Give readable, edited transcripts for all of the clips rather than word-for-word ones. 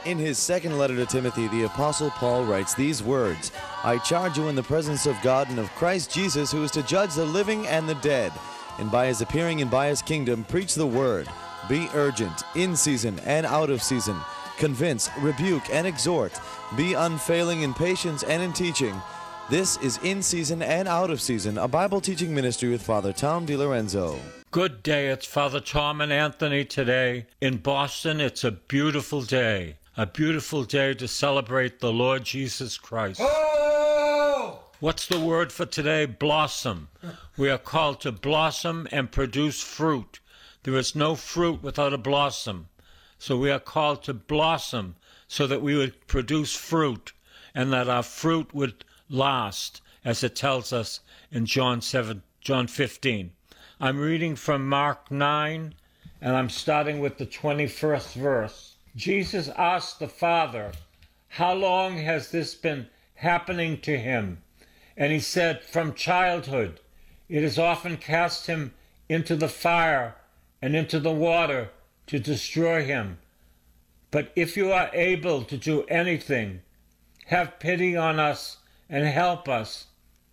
In his second letter to Timothy, the Apostle Paul writes these words, I charge you in the presence of God and of Christ Jesus, who is to judge the living and the dead, and by his appearing and by his kingdom, preach the word. Be urgent, in season and out of season. Convince, rebuke, and exhort. Be unfailing in patience and in teaching. This is In Season and Out of Season, a Bible teaching ministry with Father Tom DiLorenzo. Good day, it's Father Tom and Anthony today. In Boston, it's a beautiful day to celebrate the Lord Jesus Christ. Oh! What's the word for today? Blossom. We are called to blossom and produce fruit. There is no fruit without a blossom. So we are called to blossom so that we would produce fruit and that our fruit would last, as it tells us in John 15. I'm reading from Mark 9, and I'm starting with the 21st verse. Jesus asked the Father, how long has this been happening to him? And he said, from childhood. It has often cast him into the fire and into the water to destroy him. But if you are able to do anything, have pity on us and help us.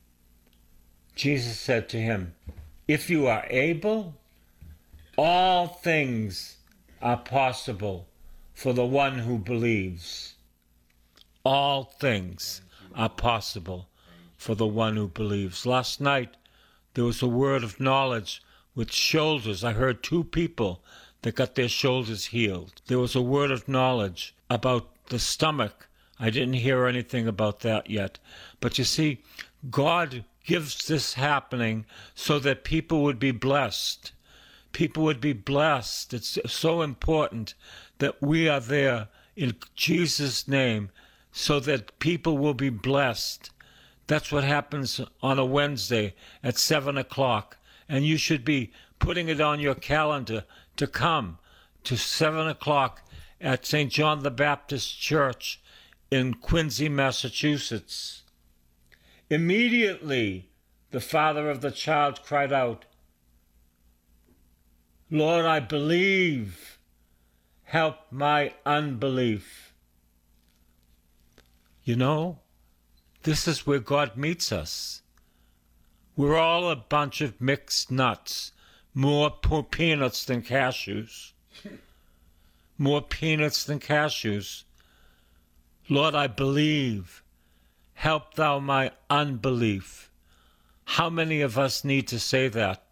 Jesus said to him, if you are able, all things are possible for the one who believes. All things are possible for the one who believes. Last night, there was a word of knowledge with shoulders. I heard two people that got their shoulders healed. There was a word of knowledge about the stomach. I didn't hear anything about that yet. But you see, God gives this happening so that people would be blessed. People would be blessed. It's so important that we are there in Jesus' name so that people will be blessed. That's what happens on a Wednesday at 7 o'clock. And you should be putting it on your calendar to come to 7 o'clock at St. John the Baptist Church in Quincy, Massachusetts. Immediately, the father of the child cried out, Lord, I believe. Help my unbelief. You know, this is where God meets us. We're all a bunch of mixed nuts, more peanuts than cashews. More peanuts than cashews. Lord, I believe. Help thou my unbelief. How many of us need to say that?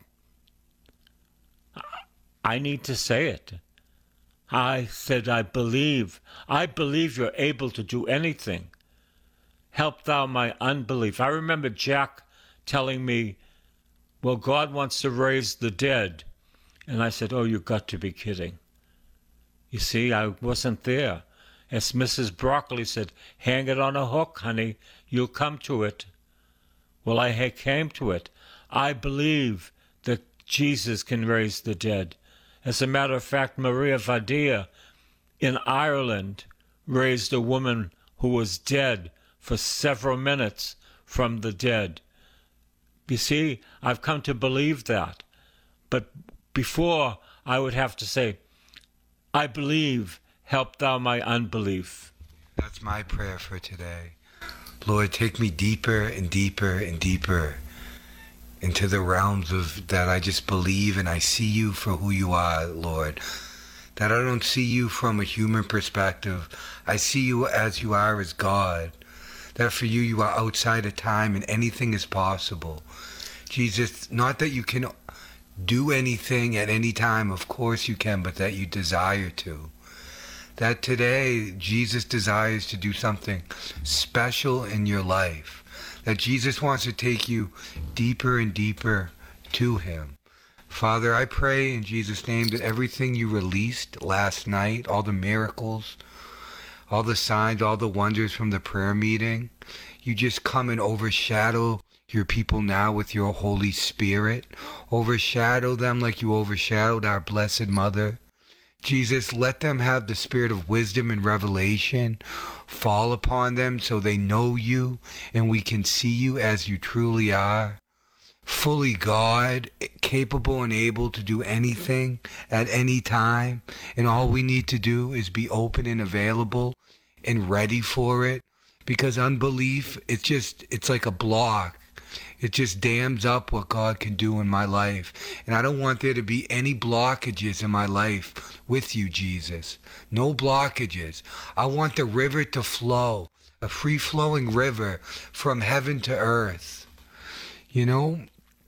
I need to say it. I said, I believe. I believe you're able to do anything. Help thou my unbelief. I remember Jack telling me, well, God wants to raise the dead. And I said, oh, you've got to be kidding. You see, I wasn't there. As Mrs. Broccoli said, hang it on a hook, honey. You'll come to it. Well, I came to it. I believe that Jesus can raise the dead. As a matter of fact, Maria Vadia in Ireland raised a woman who was dead for several minutes from the dead. You see, I've come to believe that. But before, I would have to say, I believe, help thou my unbelief. That's my prayer for today. Lord, take me deeper and deeper and deeper into the realms of that I just believe and I see you for who you are, Lord. That I don't see you from a human perspective. I see you as you are as God. That for you, you are outside of time and anything is possible. Jesus, not that you can do anything at any time, of course you can, but that you desire to. That today, Jesus desires to do something special in your life. That Jesus wants to take you deeper and deeper to him. Father, I pray in Jesus' name that everything you released last night, all the miracles, all the signs, all the wonders from the prayer meeting, you just come and overshadow your people now with your Holy Spirit. Overshadow them like you overshadowed our Blessed Mother. Jesus, let them have the spirit of wisdom and revelation fall upon them so they know you and we can see you as you truly are. fully God, capable and able to do anything at any time. And all we need to do is be open and available and ready for it. Because unbelief, it's like a block. It just dams up what God can do in my life. And I don't want there to be any blockages in my life with you, Jesus. No blockages. I want the river to flow, a free-flowing river from heaven to earth. You know,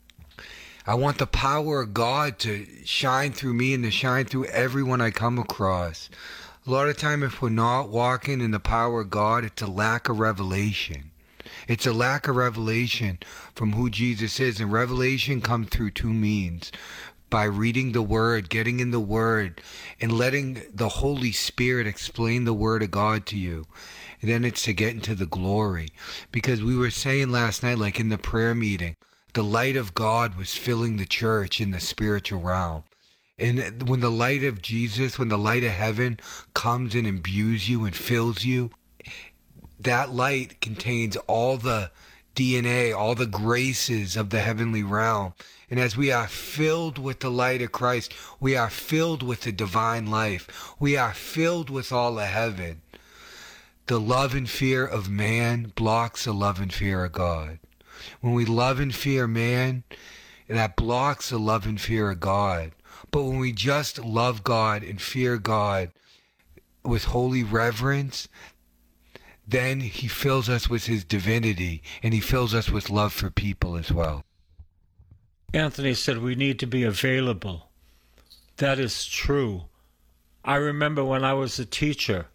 I want the power of God to shine through me and to shine through everyone I come across. A lot of time, if we're not walking in the power of God, it's a lack of revelation. It's a lack of revelation from who Jesus is. And revelation comes through two means. By reading the Word, getting in the Word, and letting the Holy Spirit explain the Word of God to you. And then it's to get into the glory. Because we were saying last night, like in the prayer meeting, the light of God was filling the church in the spiritual realm. And when the light of Jesus, when the light of heaven comes and imbues you and fills you, that light contains all the DNA, all the graces of the heavenly realm. And as we are filled with the light of Christ, we are filled with the divine life. We are filled with all of heaven. The love and fear of man blocks the love and fear of God. When we love and fear man, that blocks the love and fear of God. But when we just love God and fear God with holy reverence, then he fills us with his divinity, and he fills us with love for people as well. Anthony said we need to be available. That is true. I remember when I was a teacher,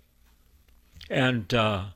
and the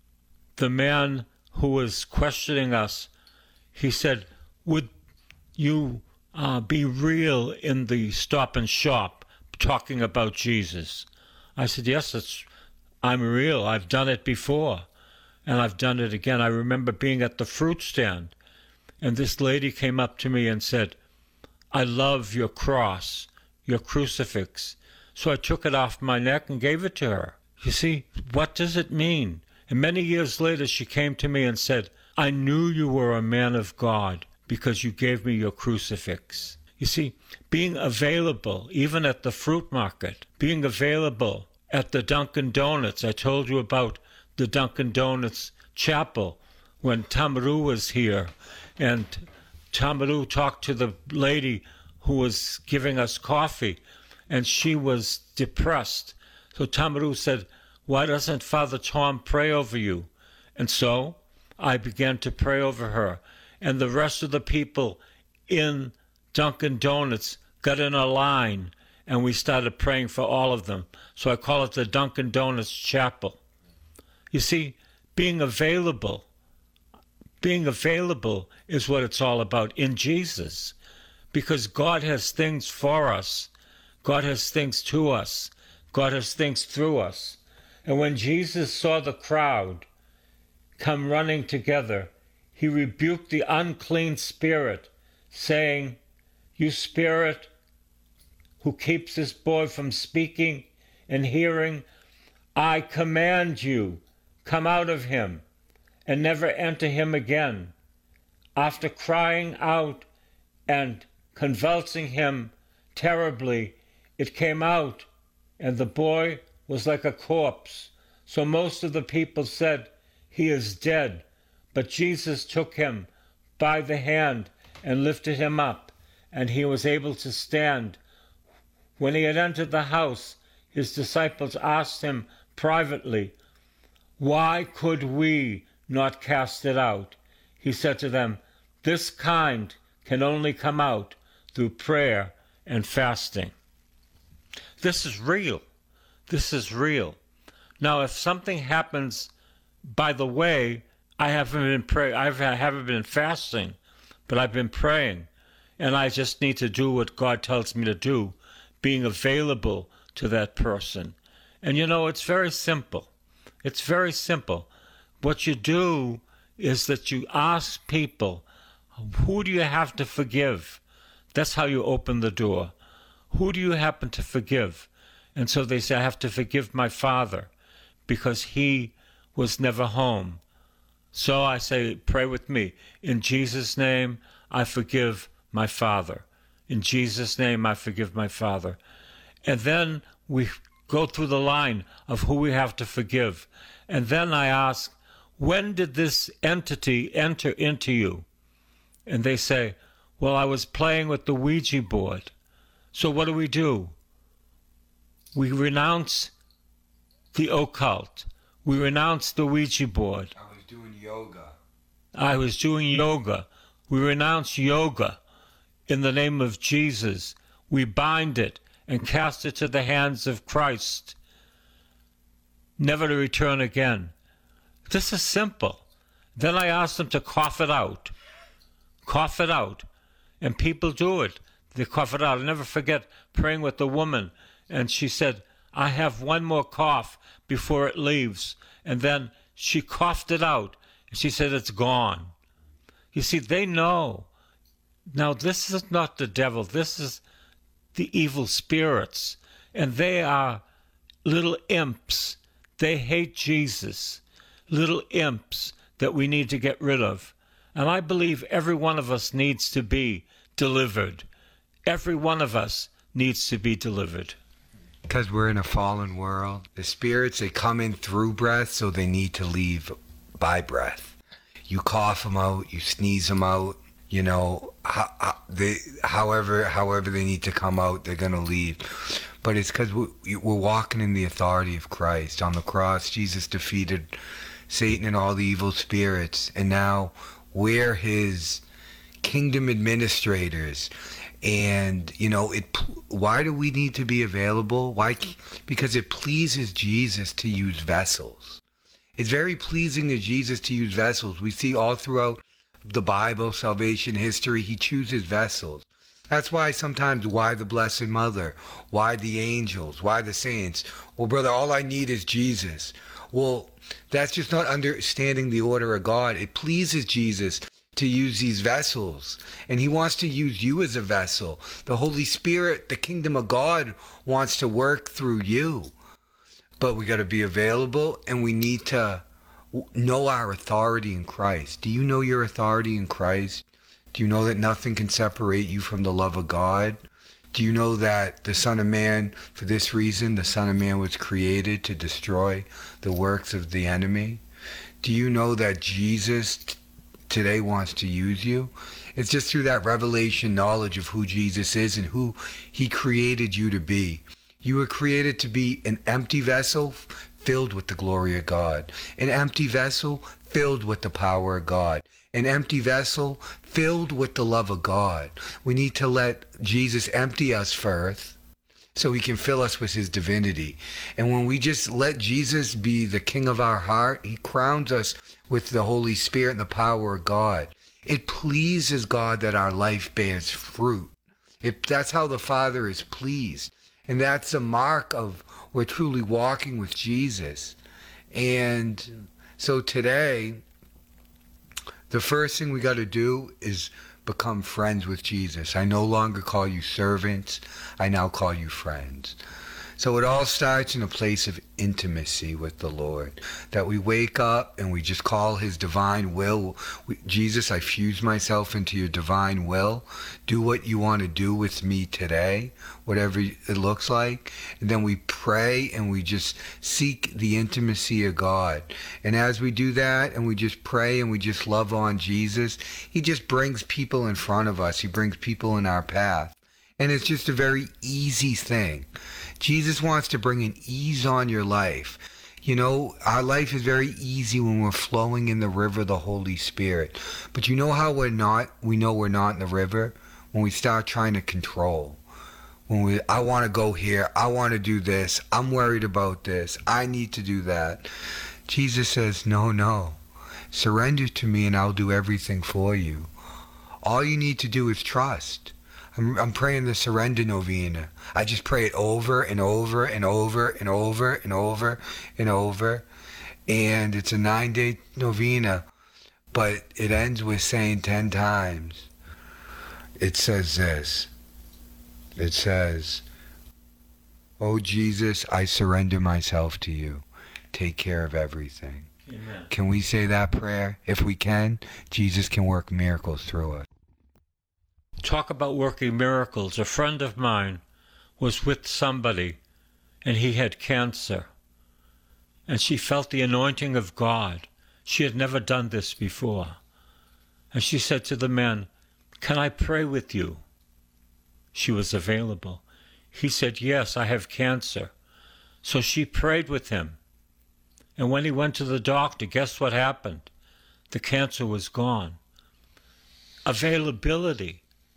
man who was questioning us, he said, would you be real in the Stop and Shop talking about Jesus? I said, yes, I'm real. I've done it before, and I've done it again. I remember being at the fruit stand, and this lady came up to me and said, I love your cross, your crucifix. So I took it off my neck and gave it to her. You see, what does it mean? And many years later, she came to me and said, I knew you were a man of God because you gave me your crucifix. You see, being available, even at the fruit market, being available at the Dunkin' Donuts. I told you about the Dunkin' Donuts chapel when Tamaru was here, and Tamaru talked to the lady who was giving us coffee, and she was depressed. So Tamaru said, why doesn't Father Tom pray over you? And so I began to pray over her, and the rest of the people in Dunkin' Donuts got in a line, and we started praying for all of them. So I call it the Dunkin' Donuts Chapel. You see, being available is what it's all about in Jesus. Because God has things for us. God has things to us. God has things through us. And when Jesus saw the crowd come running together, he rebuked the unclean spirit, saying, you spirit who keeps this boy from speaking and hearing, I command you, come out of him and never enter him again. After crying out and convulsing him terribly, it came out, and the boy was like a corpse. So most of the people said, he is dead. But Jesus took him by the hand and lifted him up, and he was able to stand. When he had entered the house, his disciples asked him privately, why could we not cast it out? He said to them, this kind can only come out through prayer and fasting. This is real. This is real. Now, if something happens by the way, I haven't been fasting, but I've been praying, and I just need to do what God tells me to do, being available to that person. And you know, it's very simple. It's very simple. What you do is that you ask people, who do you have to forgive? That's how you open the door. Who do you happen to forgive? And so they say, I have to forgive my father because he was never home. So I say, pray with me. In Jesus' name, I forgive my father. In Jesus' name, I forgive my father. And then we go through the line of who we have to forgive. And then I ask, when did this entity enter into you? And they say, well, I was playing with the Ouija board. So what do? We renounce the occult. We renounce the Ouija board. I was doing yoga. I was doing yoga. We renounce yoga in the name of Jesus. We bind it and cast it to the hands of Christ, never to return again. This is simple. Then I ask them to cough it out. Cough it out. And people do it. They cough it out. I'll never forget praying with a woman, and she said, I have one more cough before it leaves. And then she coughed it out, and she said, it's gone. You see, they know. Now, this is not the devil. This is the evil spirits. And they are little imps. They hate Jesus. Little imps that we need to get rid of. And I believe every one of us needs to be delivered. Every one of us needs to be delivered. Because we're in a fallen world. The spirits, they come in through breath, so they need to leave by breath. You cough them out, you sneeze them out, you know, however they need to come out, they're going to leave. But it's because we're walking in the authority of Christ. On the cross, Jesus defeated Satan and all the evil spirits, and now we're his kingdom administrators. And, you know, why do we need to be available? Why? Because it pleases Jesus to use vessels. It's very pleasing to Jesus to use vessels. We see all throughout the Bible, salvation history, he chooses vessels. That's why sometimes, why the Blessed Mother? Why the angels? Why the saints? Well, brother, all I need is Jesus. Well, that's just not understanding the order of God. It pleases Jesus to use these vessels, and he wants to use you as a vessel. The Holy Spirit, the kingdom of God, wants to work through you, but we got to be available, and we need to know our authority in Christ. Do you know your authority in Christ? Do you know that nothing can separate you from the love of God? Do you know that the Son of Man, for this reason, the Son of Man was created to destroy the works of the enemy? Do you know that Jesus today wants to use you? It's just through that revelation knowledge of who Jesus is and who he created you to be. You were created to be an empty vessel filled with the glory of God, an empty vessel filled with the power of God, an empty vessel filled with the love of God. We need to let Jesus empty us first so he can fill us with his divinity. And when we just let Jesus be the king of our heart, he crowns us with the Holy Spirit and the power of God. It pleases God that our life bears fruit. That's how the Father is pleased. And that's a mark of we're truly walking with Jesus. And so today, the first thing we got to do is become friends with Jesus. I no longer call you servants. I now call you friends. So it all starts in a place of intimacy with the Lord, that we wake up and we just call his divine will. Jesus, I fuse myself into your divine will. Do what you want to do with me today, whatever it looks like. And then we pray and we just seek the intimacy of God. And as we do that and we just pray and we just love on Jesus, he just brings people in front of us. He brings people in our path. And it's just a very easy thing. Jesus wants to bring an ease on your life. You know, our life is very easy when we're flowing in the river of the Holy Spirit. But you know how we know we're not in the river? When we start trying to control. I want to go here, I want to do this, I'm worried about this, I need to do that. Jesus says, no. Surrender to me and I'll do everything for you. All you need to do is trust. I'm praying the surrender novena. I just pray it over and over and over and over and over and over. And it's a 9-day novena, but it ends with saying 10 times. It says this. It says, "Oh Jesus, I surrender myself to you. Take care of everything." Amen. Can we say that prayer? If we can, Jesus can work miracles through us. Talk about working miracles. A friend of mine was with somebody and he had cancer. And she felt the anointing of God. She had never done this before. And she said to the man, "Can I pray with you?" She was available. He said, "Yes, I have cancer." So she prayed with him. And when he went to the doctor, guess what happened? The cancer was gone. Availability,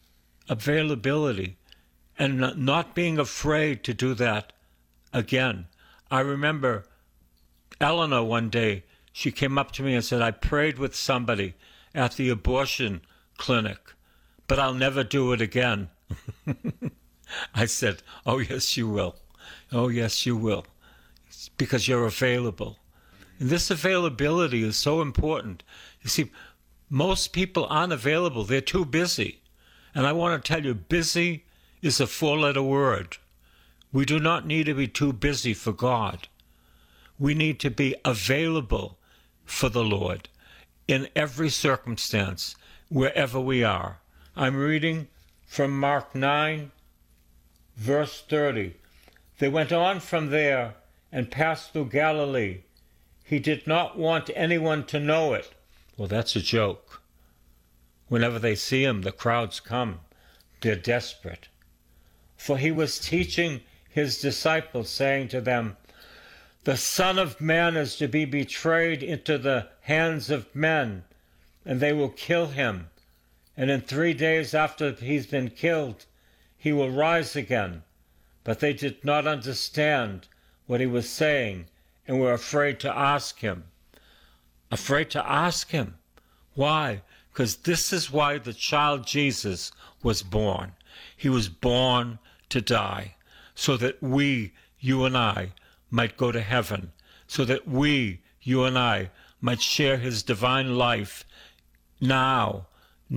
and not being afraid to do that again. I remember Eleanor one day, she came up to me and said, "I prayed with somebody at the abortion clinic, but I'll never do it again." I said, "Oh, yes, you will. Oh, yes, you will, because you're available." And this availability is so important. You see, most people aren't available. They're too busy. And I want to tell you, busy is a four-letter word. We do not need to be too busy for God. We need to be available for the Lord in every circumstance, wherever we are. I'm reading from Mark 9, verse 30. They went on from there and passed through Galilee. He did not want anyone to know it. Well, that's a joke. Whenever they see him, the crowds come. They're desperate. For he was teaching his disciples, saying to them, "The Son of Man is to be betrayed into the hands of men, and they will kill him. And in 3 days after he's been killed, he will rise again." But they did not understand what he was saying and were afraid to ask him. Afraid to ask him. Why? Because this is why the child Jesus was born. He was born to die, so that we, you and I, might go to heaven, so that we, you and I, might share his divine life now,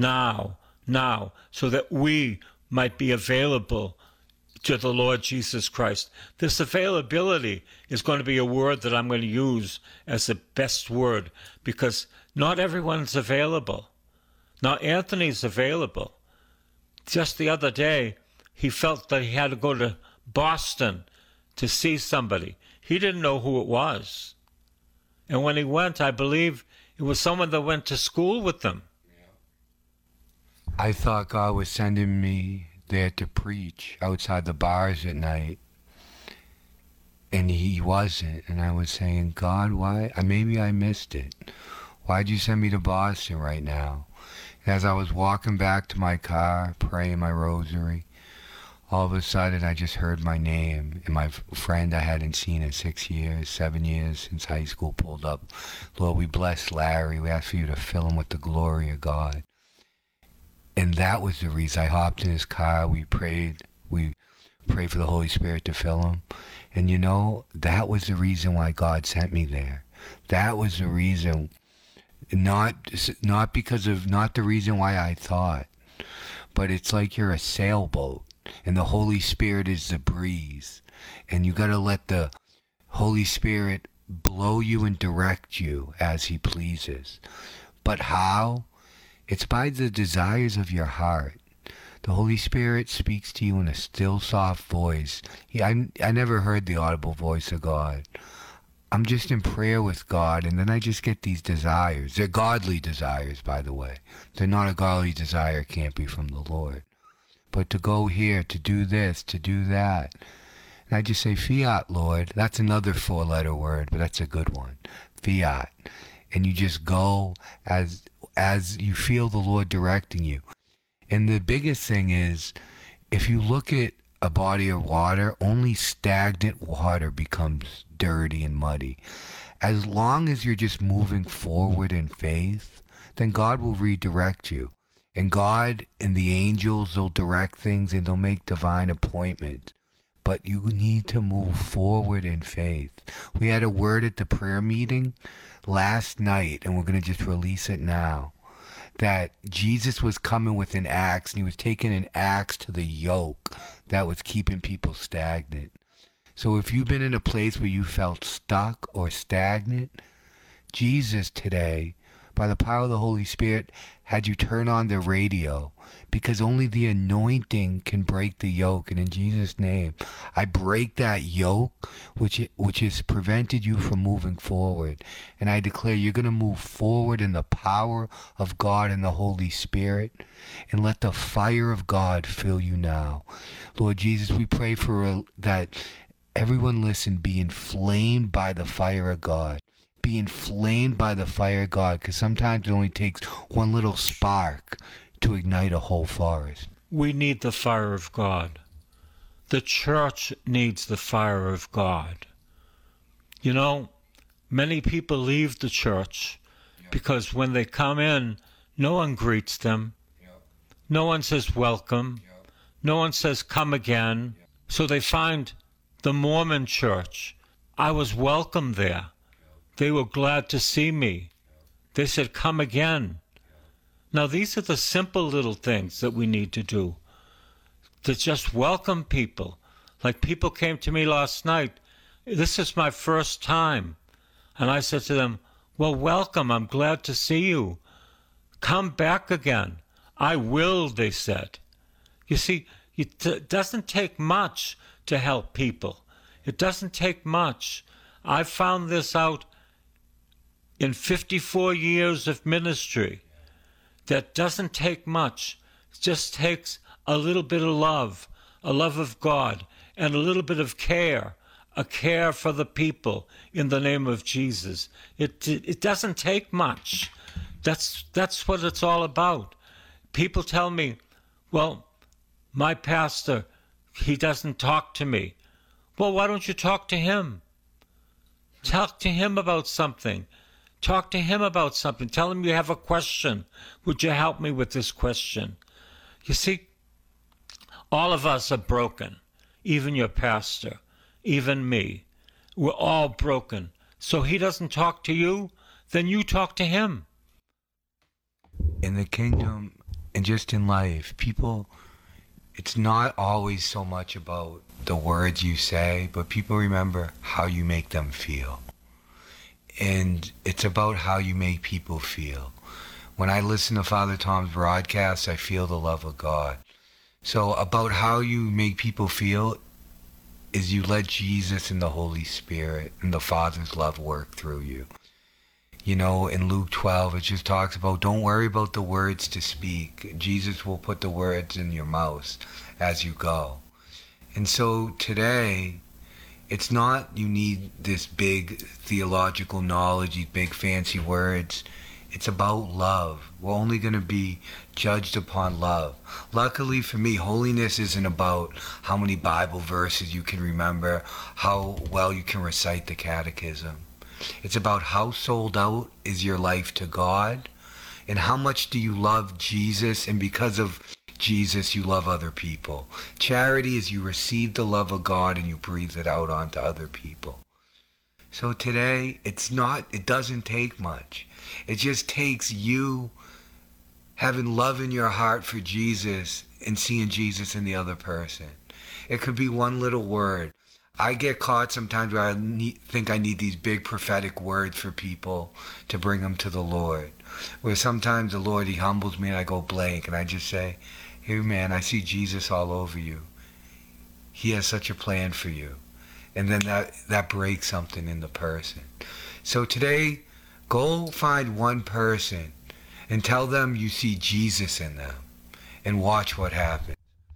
so that we might be available to the Lord Jesus Christ. This availability is going to be a word that I'm going to use as the best word, because not everyone's available. Now, Anthony's available. Just the other day, he felt that he had to go to Boston to see somebody. He didn't know who it was. And when he went, I believe it was someone that went to school with them. I thought God was sending me there to preach outside the bars at night, and he wasn't. And I was saying, "God, why? Maybe I missed it. Why'd you send me to Boston right now?" And as I was walking back to my car, praying my rosary, all of a sudden I just heard my name, and my friend I hadn't seen in 6 years, 7 years since high school pulled up. "Lord, we bless Larry. We ask for you to fill him with the glory of God." And that was the reason I hopped in his car. We prayed for the Holy Spirit to fill him. And that was the reason why God sent me there. That was the reason, not the reason why I thought, but it's like you're a sailboat and the Holy Spirit is the breeze. And you got to let the Holy Spirit blow you and direct you as he pleases. But how? It's by the desires of your heart. The Holy Spirit speaks to you in a still, soft voice. I never heard the audible voice of God. I'm just in prayer with God, and then I just get these desires. They're godly desires, by the way. They're not a godly desire, can't be from the Lord. But to go here, to do this, to do that. And I just say, "Fiat, Lord." That's another four-letter word, but that's a good one. Fiat. And you just go as you feel the Lord directing you. And the biggest thing is, if you look at a body of water, only stagnant water becomes dirty and muddy. As long as you're just moving forward in faith, then God will redirect you. And God and the angels, they'll direct things and they'll make divine appointments. But you need to move forward in faith. We had a word at the prayer meeting last night, and we're going to just release it now, that Jesus was coming with an axe, and he was taking an axe to the yoke that was keeping people stagnant. So if you've been in a place where you felt stuck or stagnant, Jesus today, by the power of the Holy Spirit, had you turn on the radio, because only the anointing can break the yoke. And in Jesus' name, I break that yoke which has prevented you from moving forward. And I declare you're going to move forward in the power of God and the Holy Spirit. And let the fire of God fill you now. Lord Jesus, we pray for that everyone listen, be inflamed by the fire of God. Be inflamed by the fire of God, because sometimes it only takes one little spark to ignite a whole forest. We need the fire of God. The church needs the fire of God. You know, many people leave the church because when they come in, no one greets them. No one says welcome. No one says come again. So they find the Mormon church. I was welcome there. They were glad to see me. They said, come again. Now, these are the simple little things that we need to do, to just welcome people. Like people came to me last night. This is my first time. And I said to them, well, welcome. I'm glad to see you. Come back again. I will, they said. You see, it doesn't take much to help people. It doesn't take much. I found this out in 54 years of ministry. That doesn't take much. It just takes a little bit of love, a love of God, and a little bit of care, a care for the people in the name of Jesus. It doesn't take much. That's what it's all about. People tell me, well, my pastor, he doesn't talk to me. Well, why don't you talk to him? Talk to him about something. Talk to him about something. Tell him you have a question. Would you help me with this question? You see, all of us are broken. Even your pastor, even me. We're all broken. So he doesn't talk to you, then you talk to him. In the kingdom and just in life, people, it's not always so much about the words you say, but people remember how you make them feel. And it's about how you make people feel. When I listen to Father Tom's broadcasts, I feel the love of God. So about how you make people feel is you let Jesus and the Holy Spirit and the Father's love work through you. You know, in Luke 12, it just talks about don't worry about the words to speak. Jesus will put the words in your mouth as you go. And so today, it's not you need this big theological knowledge, these big fancy words. It's about love. We're only going to be judged upon love. Luckily for me, holiness isn't about how many Bible verses you can remember, how well you can recite the catechism. It's about how sold out is your life to God, and how much do you love Jesus, and because of Jesus, you love other people. Charity is you receive the love of God and you breathe it out onto other people. So today, it doesn't take much. It just takes you having love in your heart for Jesus and seeing Jesus in the other person. It could be one little word. I get caught sometimes where I think I need these big prophetic words for people to bring them to the Lord. Where sometimes the Lord, he humbles me and I go blank and I just say, hey man, I see Jesus all over you. He has such a plan for you. And then that breaks something in the person. So today, go find one person and tell them you see Jesus in them and watch what happens.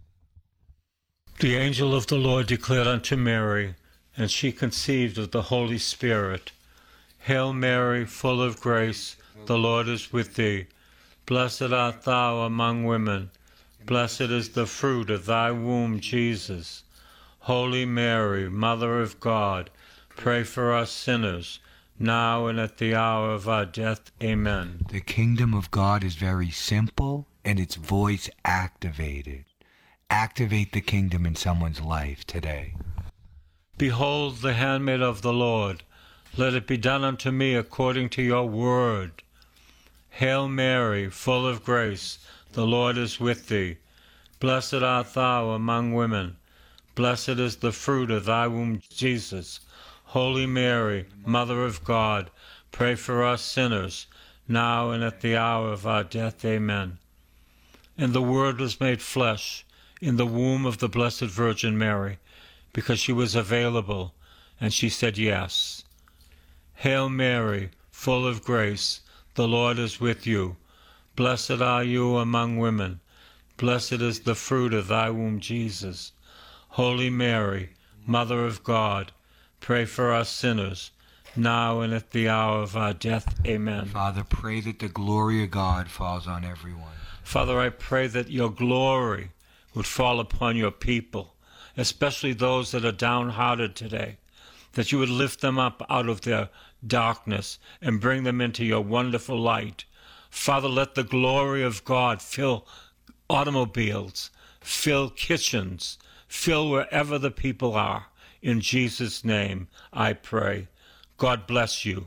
The angel of the Lord declared unto Mary, and she conceived of the Holy Spirit. Hail Mary, full of grace, the Lord is with thee. Blessed art thou among women. Blessed is the fruit of thy womb, Jesus. Holy Mary, Mother of God, pray for us sinners, now and at the hour of our death. Amen. The kingdom of God is very simple and it's voice activated. Activate the kingdom in someone's life today. Behold the handmaid of the Lord. Let it be done unto me according to your word. Hail Mary, full of grace, the Lord is with thee. Blessed art thou among women. Blessed is the fruit of thy womb, Jesus. Holy Mary, Mother of God, pray for us sinners, now and at the hour of our death. Amen. And the Word was made flesh in the womb of the Blessed Virgin Mary, because she was available, and she said yes. Hail Mary, full of grace, the Lord is with you. Blessed are you among women. Blessed is the fruit of thy womb, Jesus. Holy Mary, Mother of God, pray for us sinners, now and at the hour of our death. Amen. Father, pray that the glory of God falls on everyone. Father, I pray that your glory would fall upon your people, especially those that are downhearted today, that you would lift them up out of their darkness and bring them into your wonderful light. Father, let the glory of God fill automobiles, fill kitchens, fill wherever the people are. In Jesus' name I pray. God bless you.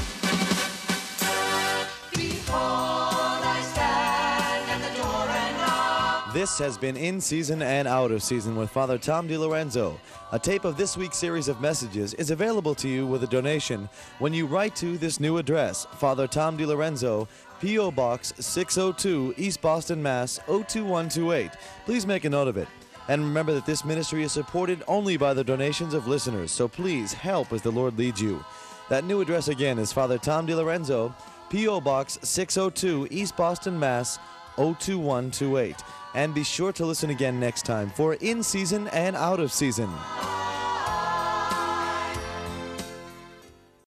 This has been In Season and Out of Season with Father Tom DiLorenzo. A tape of this week's series of messages is available to you with a donation when you write to this new address, Father Tom DiLorenzo, P.O. Box 602, East Boston, Mass. 02128. Please make a note of it. And remember that this ministry is supported only by the donations of listeners, so please help as the Lord leads you. That new address again is Father Tom DiLorenzo, P.O. Box 602, East Boston, Mass. 02128. And be sure to listen again next time for In Season and Out of Season.